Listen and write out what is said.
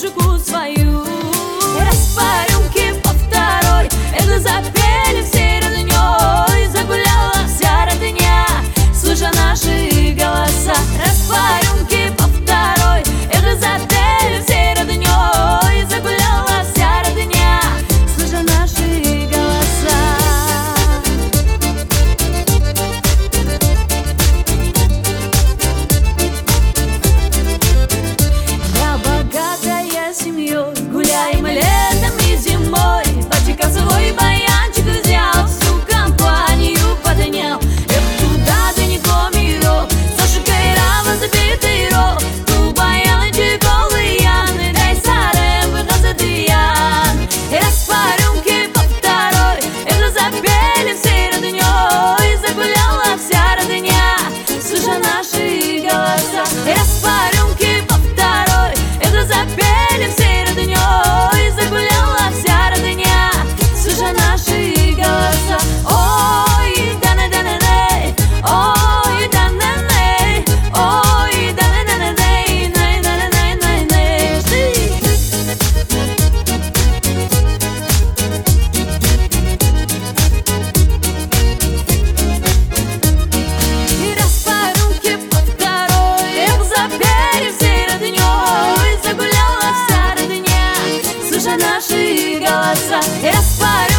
музыку свою. Раз по рюмке, по второй, это запели все роднёй. Загуляла вся родня, слыша наши голоса. Раз по рюмке, по второй, это запели все роднёй. Загуляла вся родня, слыша наши голоса. Я богатая семьей, гуляем летом и зимой. Батюшка свой баянчик взял, всю компанию поднял. Эх, туда далеко миров, сошикай рава забитый ров. Ту баянчик голый ян, дай сарем выход ян. И раз по рюмке, по второй, это запели все роднёй. Загуляла вся родня, слыша наши голоса. И раз по рюмке, по второй, это запели все роднёй. Загуляла вся родня, слыша наши голоса. Ой, да-на-да-на-дэй, ой, да-на-нэй, ой, да-на-да-на-дэй, най-на-на-най-най-най. И раз по рюмке, по второй, эх, запели все роднёй. Загуляла вся родня, слыша наши голоса. И раз по